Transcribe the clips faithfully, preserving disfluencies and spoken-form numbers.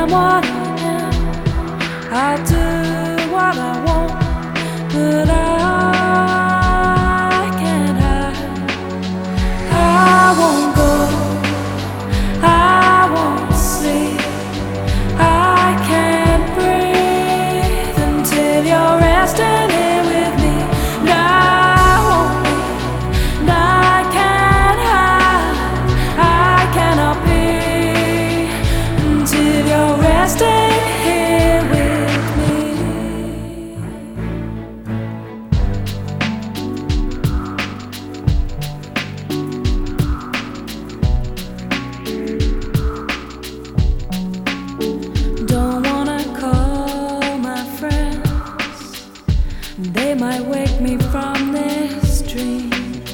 am what I am. I'll do what I want, but I can't hide. I won't go, I won't sleep. I can't breathe until you're resting here with me. And I won't leave, and I can't hide. I cannot be until you're resting here with me. Don't wanna call my friends, they might wake me from this dream.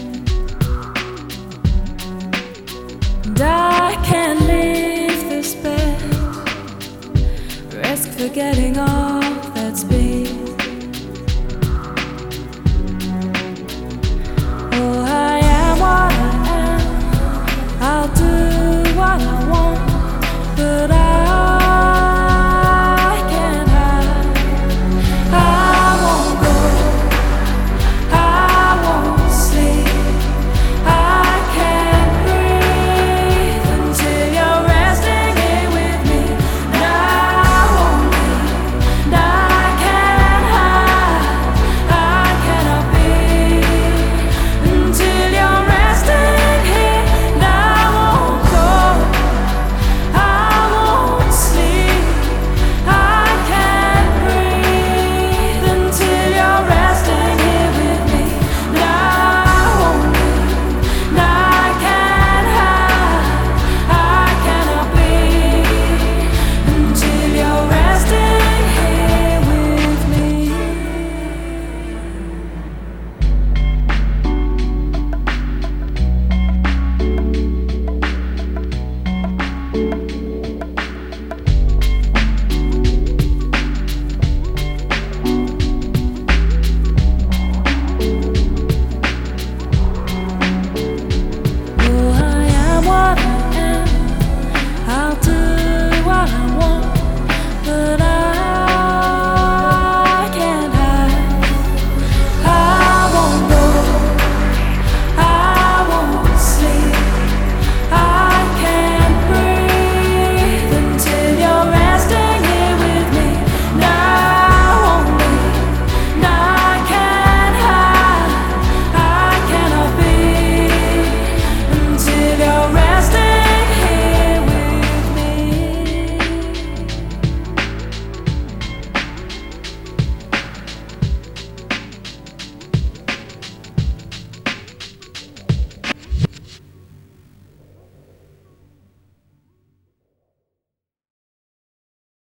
And I can't leave this bed, risk forgetting all that's been. Oh, I am what I am. I'll do what I want, but I can't hide. I won't go, I won't sleep. I can't breathe until you're resting here with me. And I won't leave, and I can't hide. I cannot be until you're resting here. And I won't go, I won't sleep. I can't breathe until you're resting here with me. And I won't leave, and I can't hide. I cannot be until you're resting here with me.